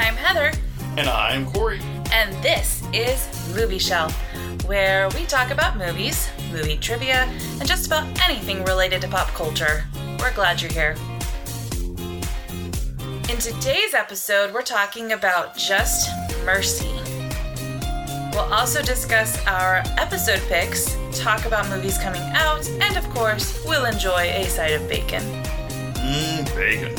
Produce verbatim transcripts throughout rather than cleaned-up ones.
I'm Heather. And I'm Corey. And this is Movie Shelf, where we talk about movies, movie trivia, and just about anything related to pop culture. We're glad you're here. In today's episode, we're talking about Just Mercy. We'll also discuss our episode picks, talk about movies coming out, and of course, we'll enjoy a side of bacon. Mmm, bacon.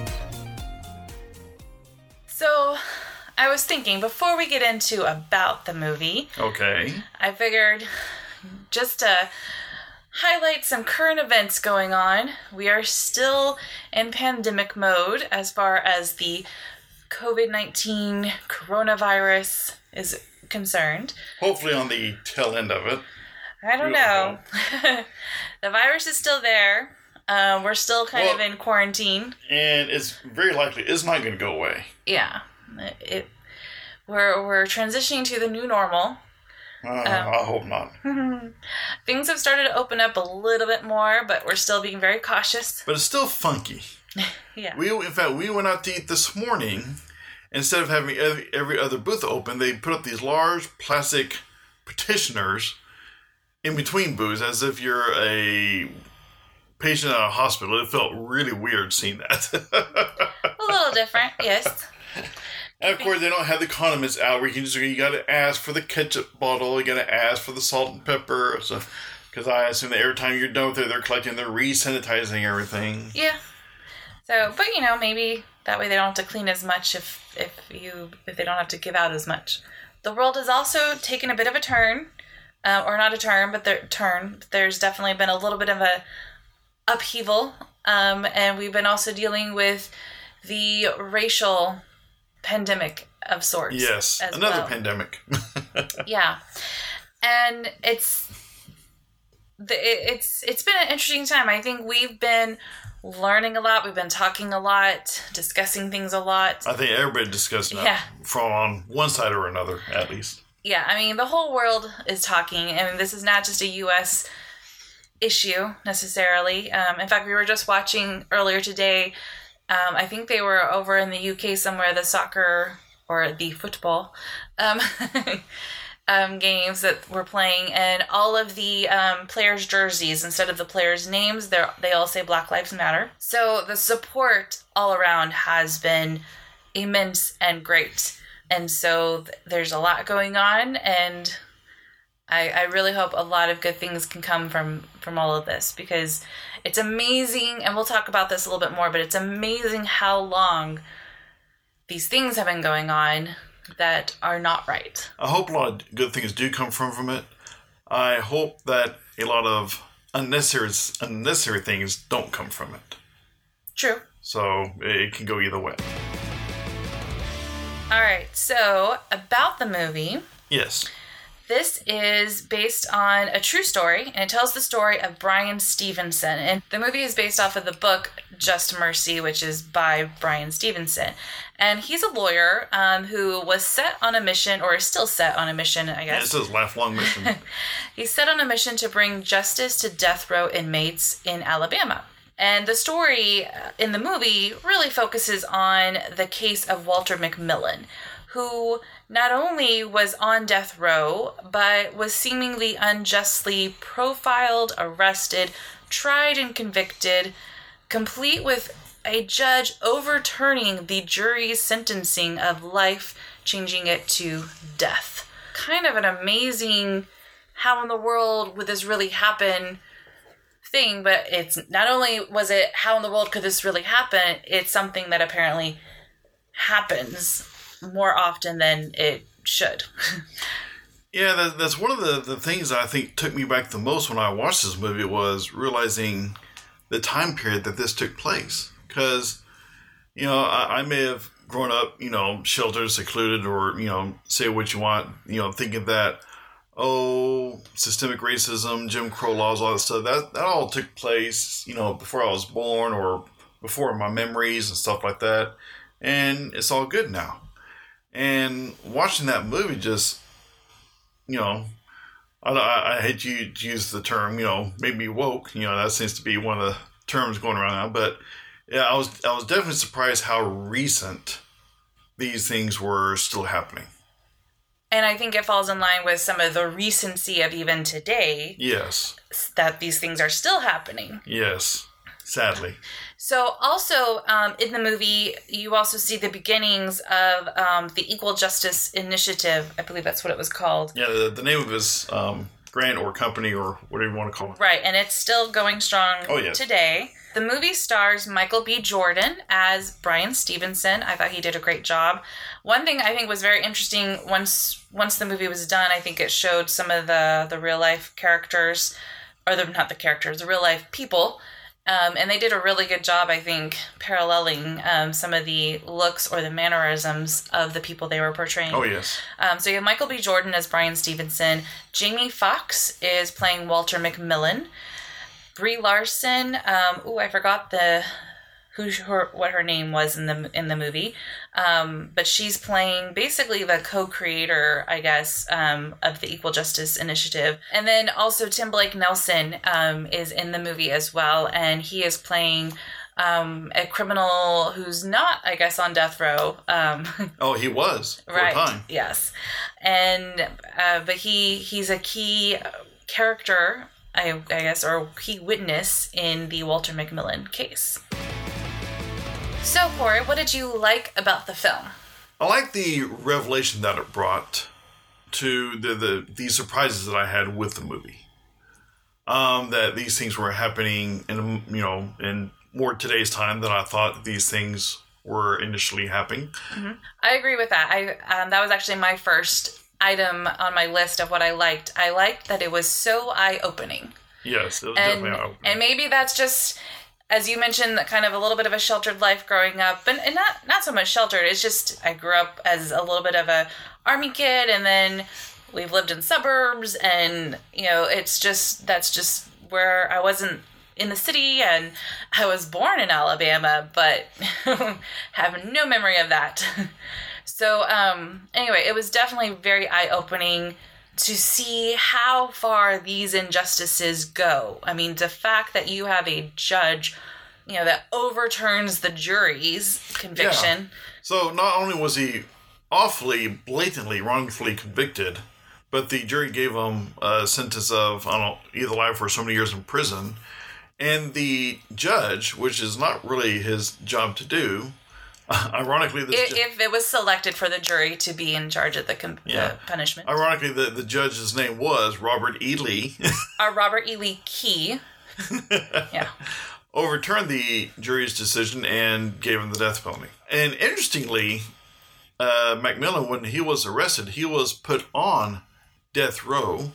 So, I was thinking, before we get into about the movie, okay, I figured just to highlight some current events going on. We are still in pandemic mode as far as the covid nineteen coronavirus is concerned. Hopefully on the tail end of it. I don't know. The virus is still there. Uh, we're still kind well, of in quarantine. And it's very likely it's not going to go away. Yeah. It, it we're we're transitioning to the new normal. Uh, um, I hope not. Things have started to open up a little bit more, but we're still being very cautious. But it's still funky. Yeah. We in fact we went out to eat this morning. Instead of having every, every other booth open, they put up these large plastic petitioners in between booths, as if you're a patient at a hospital. It felt really weird seeing that. A little different, yes. And of course, they don't have the condiments out where you can just, you got to ask for the ketchup bottle, you got to ask for the salt and pepper, so because I assume that every time you're done with it, they're collecting, they're re-sanitizing everything. Yeah. So, but you know, maybe that way they don't have to clean as much if if you if they don't have to give out as much. The world has also taken a bit of a turn, uh, or not a turn, but the turn. There's definitely been a little bit of a upheaval, um, and we've been also dealing with the racial pandemic of sorts. Yes, as another well. pandemic. Yeah, and it's the it's it's been an interesting time. I think we've been learning a lot. We've been talking a lot, discussing things a lot. I think everybody discussing yeah. that from on one side or another, at least. Yeah, I mean, the whole world is talking, and this is not just a U S issue, necessarily. Um, in fact, we were just watching earlier today, um, I think they were over in the U K somewhere, the soccer, or the football, um, um, games that were playing, and all of the um, players' jerseys, instead of the players' names, they they all say Black Lives Matter. So the support all around has been immense and great. And so th- there's a lot going on, and I, I really hope a lot of good things can come from, from all of this, because it's amazing, and we'll talk about this a little bit more, but it's amazing how long these things have been going on that are not right. I hope a lot of good things do come from, from it. I hope that a lot of unnecessary unnecessary things don't come from it. True. So it can go either way. All right, so about the movie. Yes. This is based on a true story, and it tells the story of Bryan Stevenson. And the movie is based off of the book Just Mercy, which is by Bryan Stevenson. And he's a lawyer um, who was set on a mission, or is still set on a mission, I guess. Yeah, it says lifelong mission. He's set on a mission to bring justice to death row inmates in Alabama. And the story in the movie really focuses on the case of Walter McMillian, who not only was on death row, but was seemingly unjustly profiled, arrested, tried, and convicted, complete with a judge overturning the jury's sentencing of life, changing it to death. Kind of an amazing, how in the world would this really happen thing, but it's not only was it how in the world could this really happen, it's something that apparently happens more often than it should. Yeah, that, that's one of the, the things that I think took me back the most when I watched this movie, was realizing the time period that this took place. Because, you know, I, I may have grown up, you know, sheltered, secluded, or, you know, say what you want, you know, thinking that, oh, systemic racism, Jim Crow laws, all that stuff, that, that all took place, you know, before I was born or before my memories and stuff like that. And it's all good now. And watching that movie just, you know, I, I, I hate to use the term, you know, made me woke. You know, that seems to be one of the terms going around now. But yeah, I was I was definitely surprised how recent these things were still happening. And I think it falls in line with some of the recency of even today. Yes. That these things are still happening. Yes. Sadly. So also um, in the movie, you also see the beginnings of um, the Equal Justice Initiative. I believe that's what it was called. Yeah, the, the name of his um, grant or company or whatever you want to call it. Right, and it's still going strong oh, yes. today. The movie stars Michael B. Jordan as Brian Stevenson. I thought he did a great job. One thing I think was very interesting, once once the movie was done, I think it showed some of the, the real-life characters, or the, not the characters, the real-life people. Um, and they did a really good job, I think, paralleling um, some of the looks or the mannerisms of the people they were portraying. Oh, yes. Um, so you have Michael B. Jordan as Brian Stevenson. Jamie Foxx is playing Walter McMillan. Brie Larson, um, ooh, I forgot the who her, what her name was in the in the movie, um, but she's playing basically the co-creator, I guess, um, of the Equal Justice Initiative. And then also Tim Blake Nelson um, is in the movie as well, and he is playing um, a criminal who's not, I guess, on death row. Um, oh, he was for right? a time. Yes, and uh, but he he's a key character, I, I guess, or key witness in the Walter McMillan case. So, Corey, what did you like about the film? I like the revelation that it brought to the the, the surprises that I had with the movie. Um, that these things were happening in, you know, in more today's time than I thought these things were initially happening. Mm-hmm. I agree with that. I um, that was actually my first item on my list of what I liked. I liked that it was so eye-opening. Yes, it was and, definitely eye-opening. And maybe that's just, as you mentioned, kind of a little bit of a sheltered life growing up, and, and not not so much sheltered. It's just I grew up as a little bit of a army kid, and then we've lived in suburbs, and you know, it's just that's just where I wasn't in the city, and I was born in Alabama, but have no memory of that. So um, anyway, it was definitely very eye-opening to see how far these injustices go. I mean, the fact that you have a judge, you know, that overturns the jury's conviction. Yeah. So not only was he awfully, blatantly, wrongfully convicted, but the jury gave him a sentence of, I don't know, either life or so many years in prison. And the judge, which is not really his job to do, ironically, this if, ju- if it was selected for the jury to be in charge of the, com- yeah. the punishment. Ironically, the, the judge's name was Robert E. Lee. uh, Robert E. Lee Key. Yeah. Overturned the jury's decision and gave him the death penalty. And interestingly, uh, McMillan, when he was arrested, he was put on death row,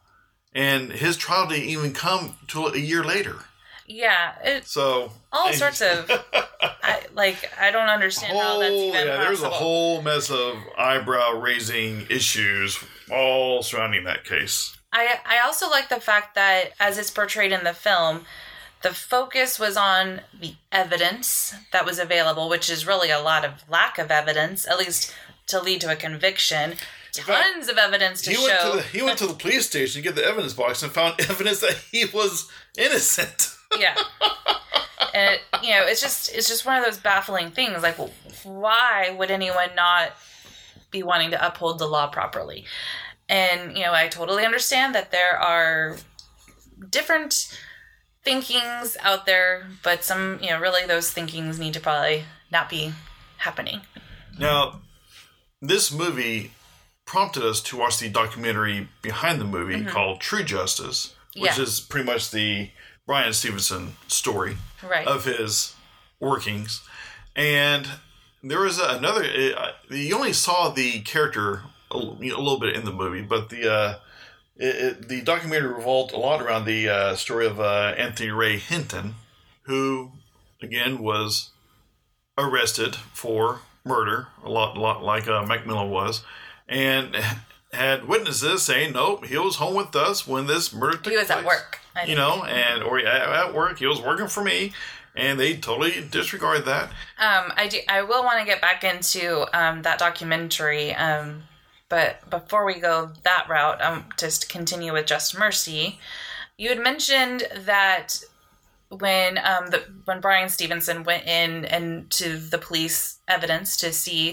and his trial didn't even come till a year later. Yeah, it, so all sorts of I, like I don't understand whole, how that's even yeah, possible. There's a whole mess of eyebrow raising issues all surrounding that case. I I also like the fact that as it's portrayed in the film, the focus was on the evidence that was available, which is really a lot of lack of evidence, at least to lead to a conviction. Tons fact, of evidence to he show. Went to the, he went to the police station to get the evidence box and found evidence that he was innocent. Yeah. And, it, you know, it's just it's just one of those baffling things. Like, why would anyone not be wanting to uphold the law properly? And, you know, I totally understand that there are different thinkings out there, but some, you know, really those thinkings need to probably not be happening. Now, this movie prompted us to watch the documentary behind the movie mm-hmm. called True Justice, which yeah. is pretty much the Brian Stevenson story right. of his workings. And there was another, uh, you only saw the character a, you know, a little bit in the movie, but the uh, it, it, the documentary revolved a lot around the uh, story of uh, Anthony Ray Hinton, who, again, was arrested for murder, a lot, a lot like uh, McMillan was, and had witnesses saying, nope, he was home with us when this murder took place. He was place. At work. I you know, and or at work, he was working for me, and they totally disregard that. Um, I do. I will want to get back into um, that documentary, um, but before we go that route, um, just to continue with Just Mercy, you had mentioned that when um the when Brian Stevenson went in and to the police evidence to see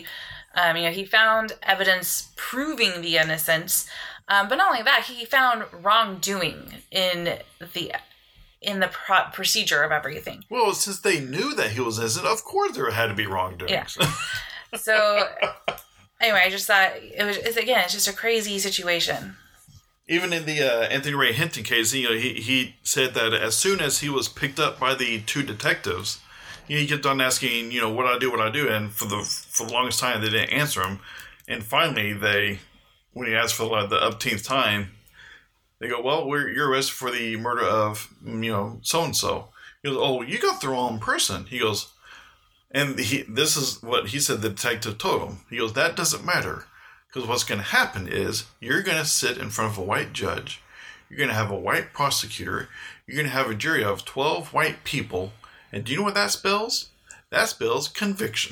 Um, you know, he found evidence proving the innocence, um, but not only that, he found wrongdoing in the in the pro- procedure of everything. Well, since they knew that he was innocent, of course there had to be wrongdoing. Yeah. So, anyway, I just thought it was, it's, again, it's just a crazy situation. Even in the uh, Anthony Ray Hinton case, you know, he, he said that as soon as he was picked up by the two detectives, he kept on asking, you know, what I do, what I do, and for the for the longest time they didn't answer him. And finally, they, when he asked for the, the upteenth time, they go, "Well, we're you're arrested for the murder of, you know, so and so." He goes, "Oh, you got the wrong person." He goes, and he this is what he said. The detective told him. He goes, "That doesn't matter." Because what's going to happen is you're going to sit in front of a white judge. You're going to have a white prosecutor. You're going to have a jury of twelve white people. And do you know what that spells? That spells conviction.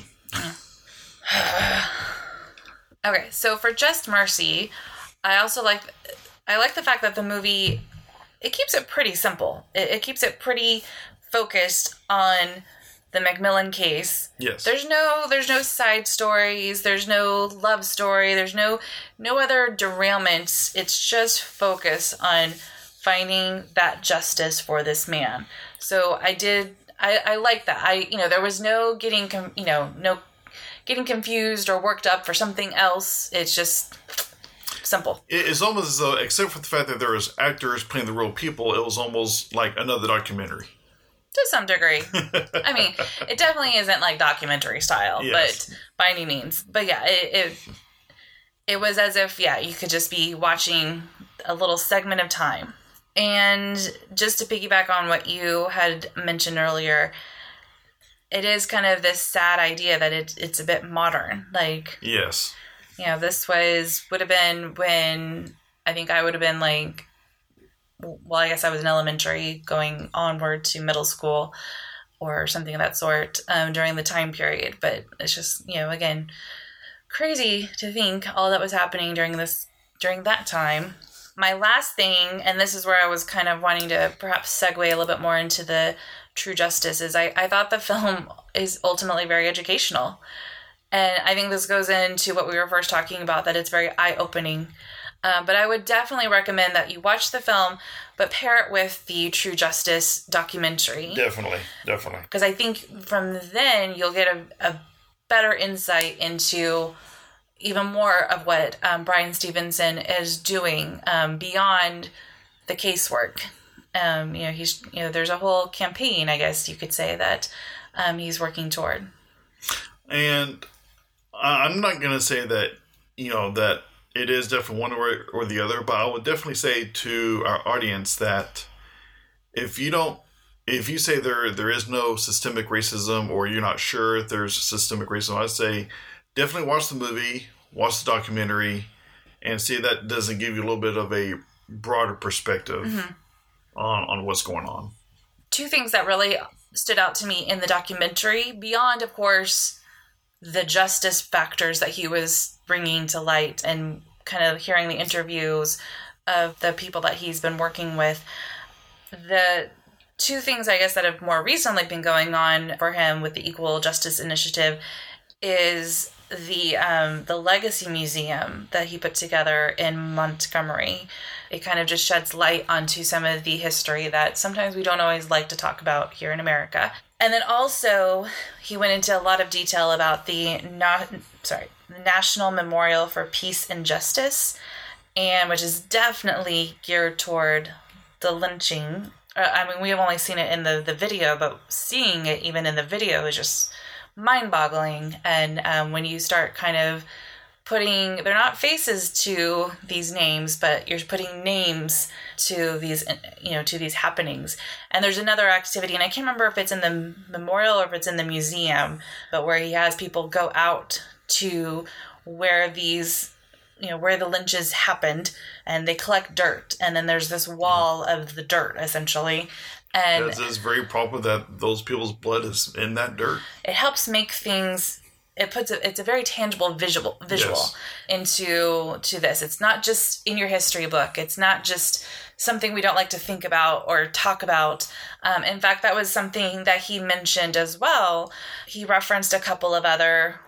Okay, so for Just Mercy, I also like I like the fact that the movie, it keeps it pretty simple. It, it keeps it pretty focused on the McMillan case. Yes. There's no there's no side stories, there's no love story, there's no no other derailments. It's just focus on finding that justice for this man. So I did I, I like that. I you know, there was no getting com- you know, no getting confused or worked up for something else. It's just simple. It's almost as though, except for the fact that there was actors playing the real people, it was almost like another documentary. To some degree. I mean, it definitely isn't like documentary style, yes. but by any means. But yeah, it, it it was as if, yeah, you could just be watching a little segment of time. And just to piggyback on what you had mentioned earlier, it is kind of this sad idea that it, it's a bit modern. Like, yes. You know, this was, would have been when I think I would have been like, well, I guess I was in elementary going onward to middle school or something of that sort um, during the time period. But it's just, you know, again, crazy to think all that was happening during this, during that time. My last thing, and this is where I was kind of wanting to perhaps segue a little bit more into the True Justice, is I, I thought the film is ultimately very educational. And I think this goes into what we were first talking about, that it's very eye-opening. Um, but I would definitely recommend that you watch the film, but pair it with the True Justice documentary. Definitely, definitely. Because I think from then you'll get a, a better insight into even more of what um, Bryan Stevenson is doing um, beyond the casework. Um, you know, he's you know, there's a whole campaign, I guess you could say, that um, he's working toward. And I'm not going to say that, you know, that it is definitely one or, or the other, but I would definitely say to our audience that if you don't, if you say there there is no systemic racism, or you're not sure if there's systemic racism, I'd say definitely watch the movie, watch the documentary, and see if that doesn't give you a little bit of a broader perspective mm-hmm. on, on what's going on. Two things that really stood out to me in the documentary, beyond, of course, the justice factors that he was bringing to light and kind of hearing the interviews of the people that he's been working with. The two things, I guess, that have more recently been going on for him with the Equal Justice Initiative is the um, the Legacy Museum that he put together in Montgomery. It kind of just sheds light onto some of the history that sometimes we don't always like to talk about here in America. And then also, he went into a lot of detail about the not, sorry, National Memorial for Peace and Justice, and which is definitely geared toward the lynching. Uh, I mean, we have only seen it in the, the video, but seeing it even in the video is just mind-boggling. And um, when you start kind of putting, they're not faces to these names, but you're putting names to these, you know, to these happenings. And there's another activity, and I can't remember if it's in the memorial or if it's in the museum, but where he has people go out to where these, you know, where the lynches happened, and they collect dirt, and then there's this wall of the dirt, essentially. And it's very proper that those people's blood is in that dirt. It helps make things. It puts a, it's a very tangible visual visual yes. into to this. It's not just in your history book. It's not just something we don't like to think about or talk about. Um, in fact, that was something that he mentioned as well. He referenced a couple of other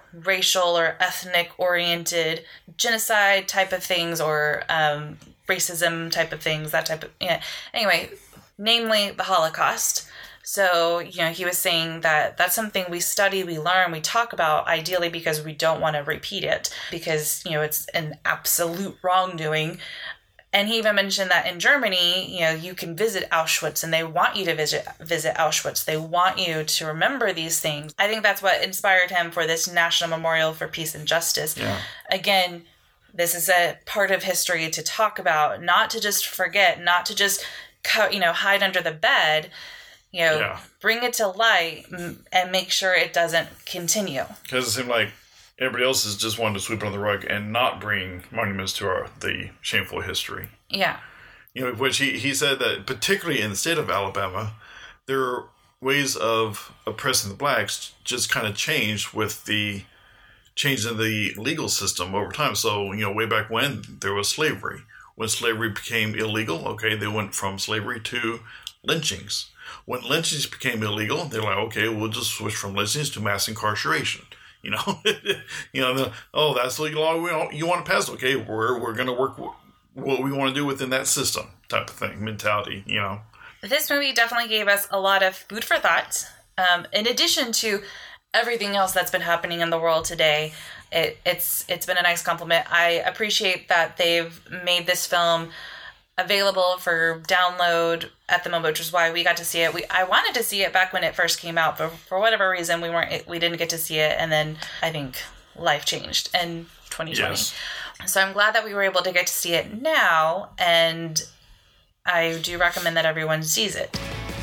racial or ethnic oriented genocide type of things, or um, racism type of things, that type of, yeah. Anyway, namely the Holocaust. So, you know, he was saying that that's something we study, we learn, we talk about, ideally because we don't want to repeat it, because, you know, it's an absolute wrongdoing. And he even mentioned that in Germany, you know, you can visit Auschwitz, and they want you to visit visit Auschwitz. They want you to remember these things. I think that's what inspired him for this National Memorial for Peace and Justice. Yeah. Again, this is a part of history to talk about, not to just forget, not to just, you know, hide under the bed. You know, yeah. Bring it to light and make sure it doesn't continue. Because it seemed like everybody else is just wanting to sweep it on the rug and not bring monuments to our the shameful history. Yeah. You know, which he, he said that particularly in the state of Alabama, there are ways of oppressing the blacks just kind of changed with the change in the legal system over time. So, you know, way back when there was slavery. When slavery became illegal, okay, they went from slavery to lynchings. When lynchings became illegal, they're like, okay, we'll just switch from lynchings to mass incarceration. You know, you know, the, oh, that's the legal law we don't, you want to pass. Okay, we're we're going to work w- what we want to do within that system, type of thing, mentality. You know, this movie definitely gave us a lot of food for thought. Um, in addition to everything else that's been happening in the world today, it, it's it's been a nice compliment. I appreciate that they've made this film available for download at the moment, which is why we got to see it. We I wanted to see it back when it first came out, but for whatever reason we weren't we didn't get to see it, and then I think life changed in twenty twenty. Yes. So I'm glad that we were able to get to see it now, and I do recommend that everyone sees it.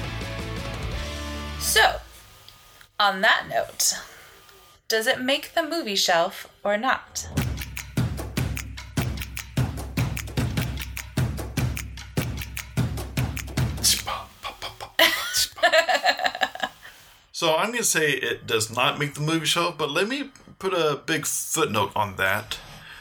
So, on that note, does it make the movie shelf or not? So I'm going to say it does not make the movie shelf, but let me put a big footnote on that.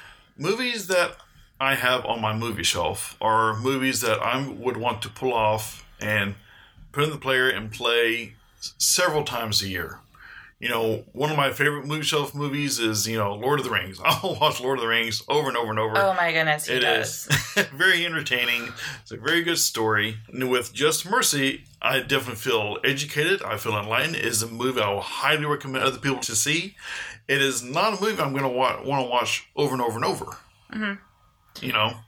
Movies that I have on my movie shelf are movies that I would want to pull off and put in the player and play several times a year. You know, one of my favorite movie shelf movies is, you know, Lord of the Rings. I'll watch Lord of the Rings over and over and over. Oh my goodness, he it does. Is very entertaining. It's a very good story. And with Just Mercy, I definitely feel educated. I feel enlightened. It is a movie I will highly recommend other people to see. It is not a movie I'm going to wa- want to watch over and over and over. Mm-hmm. You know?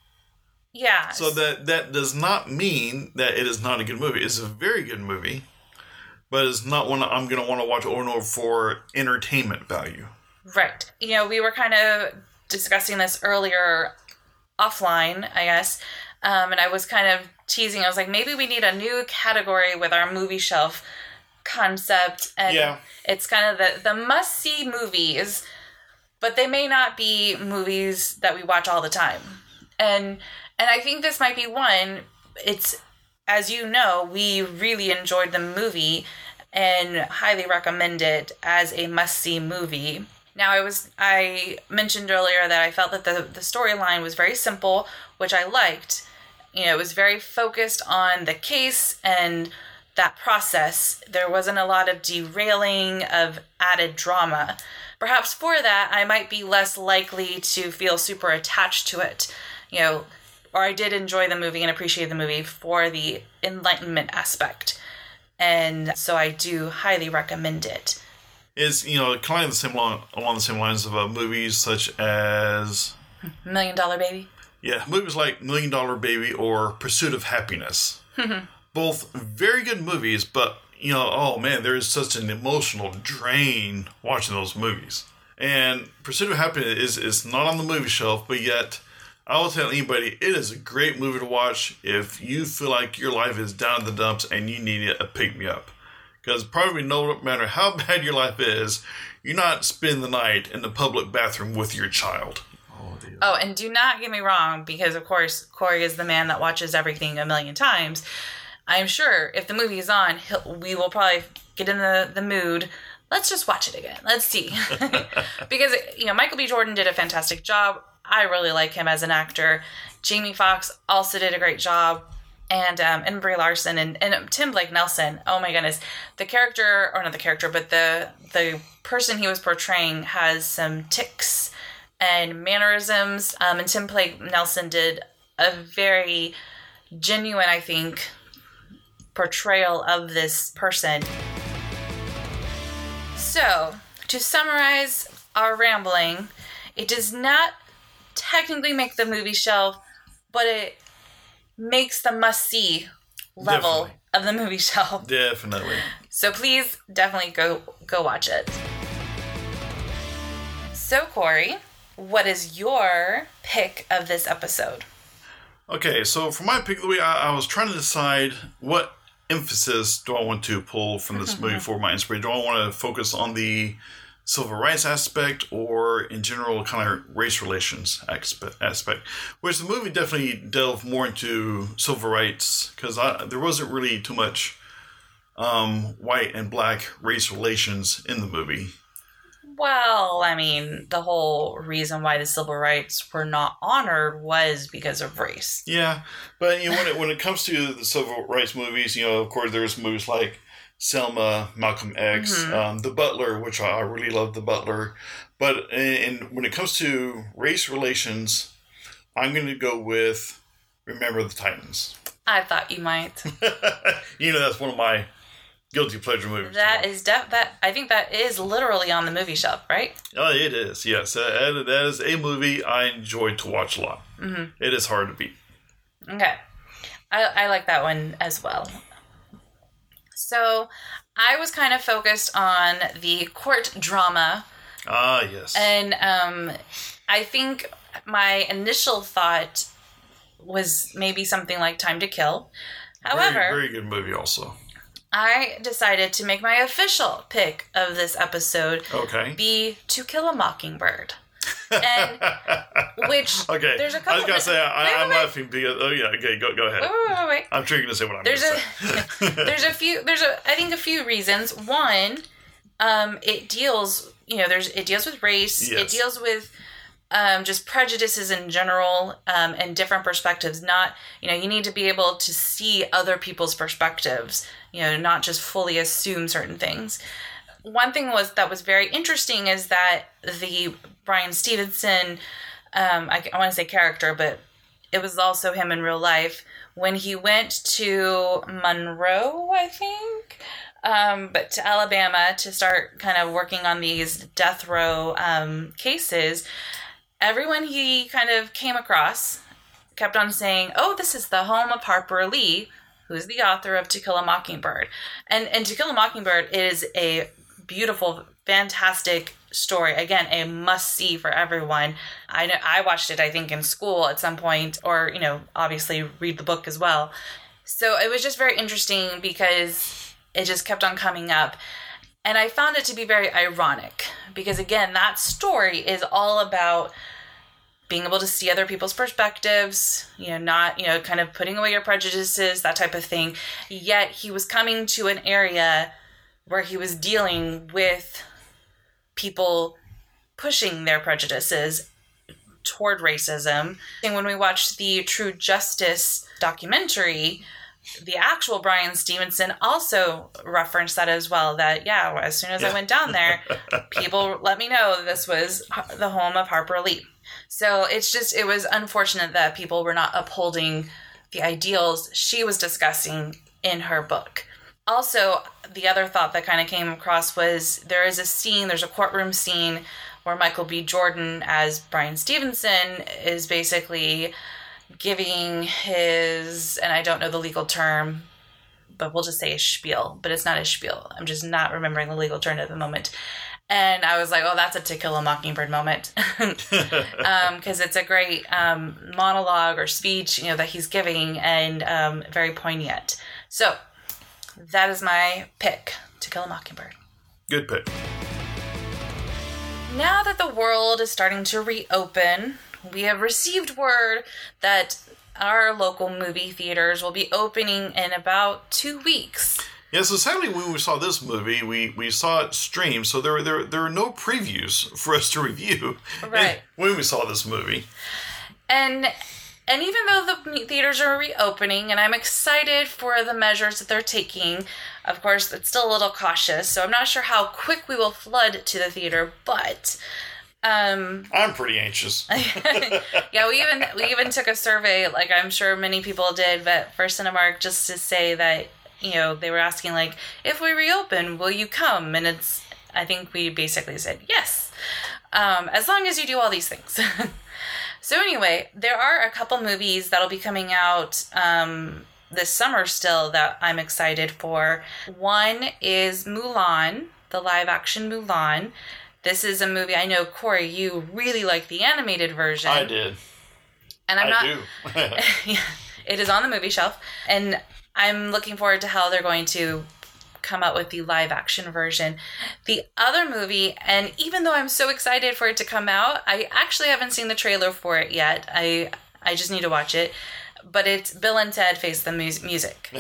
Yeah. So that, that does not mean that it is not a good movie. It's a very good movie. But it's not one I'm going to want to watch over and over for entertainment value. Right. You know, we were kind of discussing this earlier offline, I guess. Um, and I was kind of teasing. I was like, maybe we need a new category with our movie shelf concept. And yeah. It's kind of the, the must-see movies, but they may not be movies that we watch all the time. And and I think this might be one. It's... As you know, we really enjoyed the movie and highly recommend it as a must-see movie. Now, I was I mentioned earlier that I felt that the, the storyline was very simple, which I liked. You know, it was very focused on the case and that process. There wasn't a lot of derailing of added drama. Perhaps for that, I might be less likely to feel super attached to it. You know, or I did enjoy the movie and appreciate the movie for the enlightenment aspect. And so I do highly recommend it. Is, you know, kind of the same along, along the same lines of uh, movies such as... Million Dollar Baby? Yeah, movies like Million Dollar Baby or Pursuit of Happiness. Both very good movies, but, you know, oh man, there is such an emotional drain watching those movies. And Pursuit of Happiness is, is not on the movie shelf, but yet... I will tell anybody, it is a great movie to watch if you feel like your life is down in the dumps and you need a pick-me-up. Because probably no matter how bad your life is, you're not spending the night in the public bathroom with your child. Oh, dear. Oh, and do not get me wrong, because of course, Corey is the man that watches everything a million times. I'm sure if the movie is on, he'll, we will probably get in the, the mood. Let's just watch it again. Let's see. Because, you know, Michael B. Jordan did a fantastic job. I really like him as an actor. Jamie Foxx also did a great job. and um, and Brie Larson and, and Tim Blake Nelson. Oh my goodness, the character, or not the character, but the the person he was portraying has some tics and mannerisms. Um, and Tim Blake Nelson did a very genuine, I think, portrayal of this person. So, to summarize our rambling, it does not technically make the movie shelf, but it makes the must-see level definitely. Of the movie shelf. Definitely. So please, definitely go go watch it. So, Corey, what is your pick of this episode? Okay, so for my pick of the week, I, I was trying to decide what emphasis do I want to pull from this movie for my inspiration. Do I want to focus on the civil rights aspect or in general kind of race relations aspect? Which the movie definitely delved more into civil rights because there wasn't really too much um, white and black race relations in the movie. Well, I mean, the whole reason why the civil rights were not honored was because of race. Yeah, but you know, when it when it comes to the civil rights movies, you know, of course, there's movies like Selma, Malcolm X, mm-hmm. um, The Butler, which I, I really love The Butler. But and when it comes to race relations, I'm going to go with Remember the Titans. I thought you might. You know, that's one of my guilty pleasure movies. That is def- that I think that is literally on the movie shelf, right? Oh, it is. Yes, that, that is a movie I enjoy to watch a lot. Mm-hmm. It is hard to beat. Okay, I, I like that one as well. So, I was kind of focused on the court drama. Ah, yes. And um, I think my initial thought was maybe something like Time to Kill. However, very, very good movie also. I decided to make my official pick of this episode okay. be To Kill a Mockingbird. And which okay. There's a couple. I was gonna say I, wait, I'm wait, laughing because oh yeah okay go go ahead. Wait, wait, wait, wait. I'm sure you're gonna say what I'm there's gonna a, say. There's a few. There's a I think a few reasons. One, um, it deals you know there's it deals with race. Yes. It deals with um, just prejudices in general um, and different perspectives. Not you know you need to be able to see other people's perspectives. You know, not just fully assume certain things. One thing was that was very interesting is that the Bryan Stevenson, um, I, I want to say character, but it was also him in real life, when he went to Monroe, I think, um, but to Alabama to start kind of working on these death row um, cases, everyone he kind of came across kept on saying, oh, this is the home of Harper Lee, who's the author of To Kill a Mockingbird. And, and To Kill a Mockingbird is a beautiful, fantastic story. Again, a must-see for everyone. I know I watched it, I think, in school at some point, or, you know, obviously read the book as well. So it was just very interesting because it just kept on coming up. And I found it to be very ironic because, again, that story is all about being able to see other people's perspectives, you know, not, you know, kind of putting away your prejudices, that type of thing. Yet he was coming to an area where he was dealing with people pushing their prejudices toward racism. And when we watched the True Justice documentary, the actual Bryan Stevenson also referenced that as well, that, yeah, as soon as yeah. I went down there, people let me know this was the home of Harper Lee. So it's just, it was unfortunate that people were not upholding the ideals she was discussing in her book. Also, the other thought that kind of came across was there is a scene, there's a courtroom scene where Michael B. Jordan as Bryan Stevenson is basically giving his, and I don't know the legal term, but we'll just say a spiel, but it's not a spiel. I'm just not remembering the legal term at the moment. And I was like, oh, that's a To Kill a Mockingbird moment. um, 'cause it's a great um, monologue or speech, you know, that he's giving and um, very poignant. So that is my pick, To Kill a Mockingbird. Good pick. Now that the world is starting to reopen, we have received word that our local movie theaters will be opening in about two weeks. Yeah, so sadly when we saw this movie, we, we saw it streamed, so there, there, there are no previews for us to review right. when we saw this movie. And And even though the theaters are reopening, and I'm excited for the measures that they're taking, of course, it's still a little cautious, so I'm not sure how quick we will flood to the theater, but... Um, I'm pretty anxious. yeah, we even we even took a survey, like I'm sure many people did, but for Cinemark, just to say that, you know, they were asking, like, if we reopen, will you come? And it's, I think we basically said yes, um, as long as you do all these things. So anyway, there are a couple movies that'll be coming out um, this summer still that I'm excited for. One is Mulan, the live-action Mulan. This is a movie, I know, Corey, you really like the animated version. I did. And I'm I not, do. yeah, it is on the movie shelf. And I'm looking forward to how they're going to come out with the live action version. The other movie, and even though I'm so excited for it to come out, I actually haven't seen the trailer for it yet. I I just need to watch it. But it's Bill and Ted Face the Mu- Music.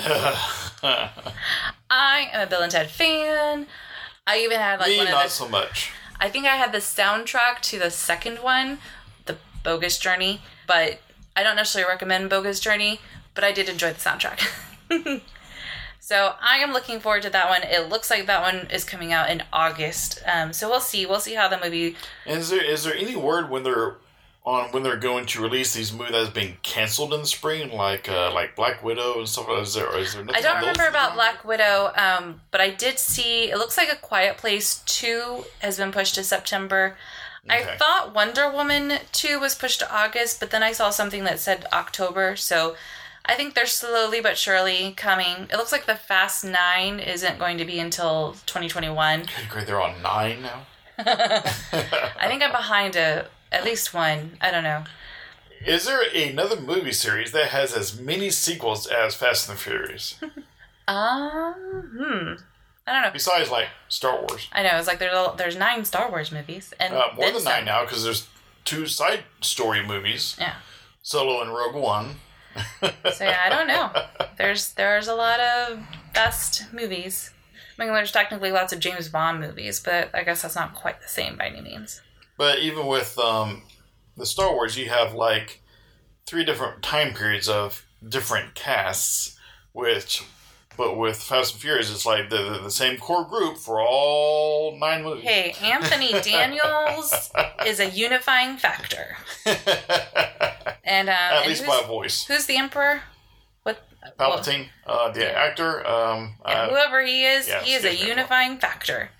I am a Bill and Ted fan. I even had like Me, one of not the, so much. I think I had the soundtrack to the second one, The Bogus Journey, but I don't necessarily recommend Bogus Journey, but I did enjoy the soundtrack. So I am looking forward to that one. It looks like that one is coming out in August. Um, so we'll see. We'll see how the movie... And is there is there any word when they're on when they're going to release these movies that's being canceled in the spring, like uh, like Black Widow and stuff? Is there is there nothing I don't on those remember about things? Black Widow, um, but I did see... It looks like A Quiet Place two has been pushed to September. I Okay. thought Wonder Woman two was pushed to August, but then I saw something that said October, so... I think they're slowly but surely coming. It looks like the Fast Nine isn't going to be until twenty twenty-one. Good grief, they're on nine now. I think I'm behind a at least one. I don't know. Is there another movie series that has as many sequels as Fast and the Furious? Um, hmm. I don't know. Besides, like, Star Wars. I know. It's like there's a, there's nine Star Wars movies, and Uh, more then than some. nine now, because there's two side story movies. Yeah. Solo and Rogue One. So yeah, I don't know. There's there's a lot of best movies. I mean, there's technically lots of James Bond movies, but I guess that's not quite the same by any means. But even with um, the Star Wars, you have like three different time periods of different casts, which, but with Fast and Furious, it's like the, the, the same core group for all nine movies. Hey, Anthony Daniels is a unifying factor. And uh, At and least who's, by voice. who's the Emperor? What? Palpatine, uh, the actor. Um, Well, yeah, uh, whoever he is, yeah, he is a excuse me. unifying factor.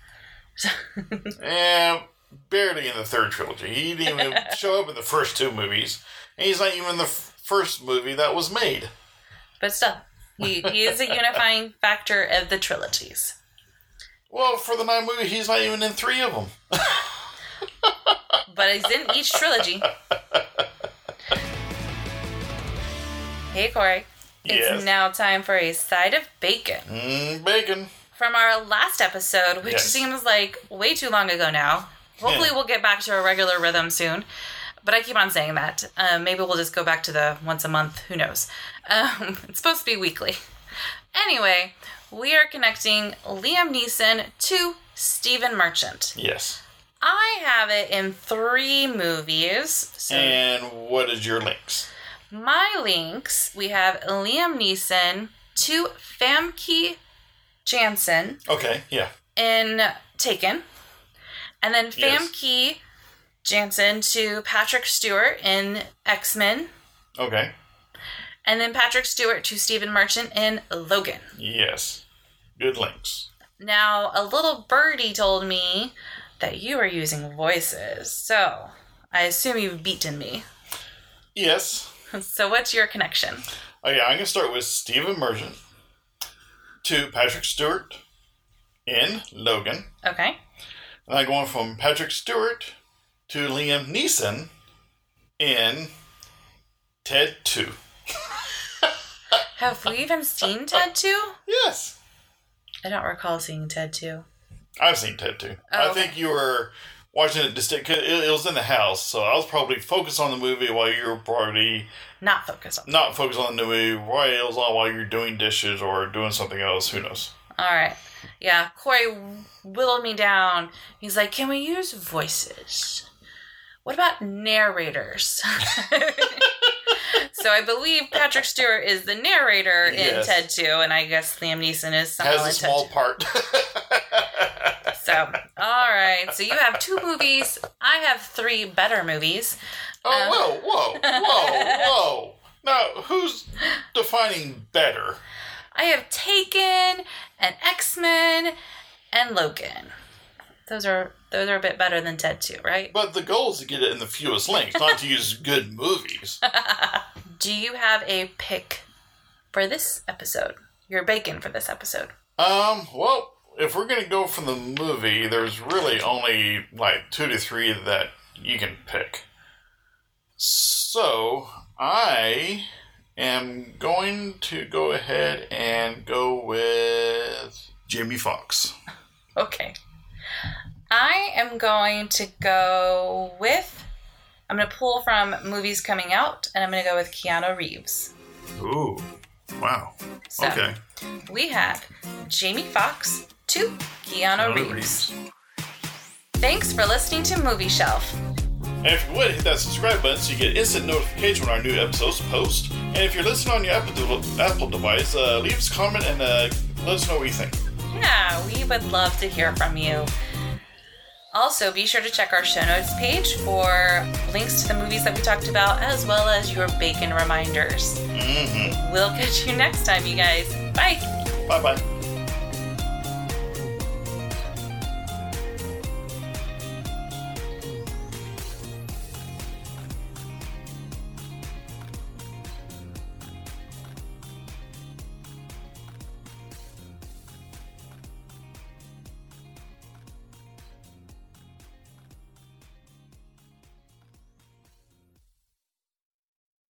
and barely in the third trilogy. He didn't even show up in the first two movies. And he's not even in the f- first movie that was made. But still, he, he is a unifying factor of the trilogies. Well, for the nine movies, he's not even in three of them. But he's in each trilogy. Hey, Corey. Yes. It's now time for a side of bacon. Mm, bacon. From our last episode, which Yes. seems like way too long ago now. Hopefully Yeah. we'll get back to a regular rhythm soon. But I keep on saying that. Um, maybe we'll just go back to the once a month. Who knows? Um, it's supposed to be weekly. Anyway, we are connecting Liam Neeson to Stephen Merchant. Yes. I have it in three movies. So And what is your links? my links, we have Liam Neeson to Famke Janssen Okay, yeah. in Taken. And then Yes. Famke Janssen to Patrick Stewart in X-Men. Okay. And then Patrick Stewart to Stephen Merchant in Logan. Yes. Good links. Now, a little birdie told me that you are using voices. So, I assume you've beaten me. Yes. So what's your connection? Oh, yeah, I'm going to start with Stephen Merchant to Patrick Stewart in Logan. Okay. And I'm going from Patrick Stewart to Liam Neeson in Ted two. Have we even seen Ted two? Yes. I don't recall seeing Ted two. I've seen Ted two. Oh, I okay. think you were watching it distinct. Cause it, it was in the house, so I was probably focused on the movie while you were probably Not focused on. not focused on the movie while it was on while you're doing dishes or doing something else. Who knows? All right. Yeah, Corey whittled me down. He's like, can we use voices? What about narrators? So I believe Patrick Stewart is the narrator in Yes. Ted two, and I guess Liam Neeson is somehow Has a in small Ted part. two. So, all right. So you have two movies. I have three better movies. Oh, Um, whoa, whoa, whoa, whoa. Now, who's defining better? I have Taken and X-Men and Logan. Those are those are a bit better than Ted two, right? But the goal is to get it in the fewest links, not to use good movies. Do you have a pick for this episode? Your bacon for this episode? Um, well, if we're going to go from the movie, there's really only like two to three that you can pick. So, I am going to go ahead and go with Jamie Foxx. Okay. I am going to go with... I'm going to pull from movies coming out, and I'm going to go with Keanu Reeves. Ooh. Wow. So, Okay. we have Jamie Foxx to Keanu, Keanu Reeves. Thanks for listening to Movie Shelf. And if you would, hit that subscribe button so you get instant notification when our new episodes post. And if you're listening on your Apple, de- Apple device, uh, leave us a comment and uh, let us know what you think. Yeah, we would love to hear from you. Also, be sure to check our show notes page for links to the movies that we talked about, as well as your bacon reminders. Mm-hmm. We'll catch you next time, you guys. Bye. Bye-bye.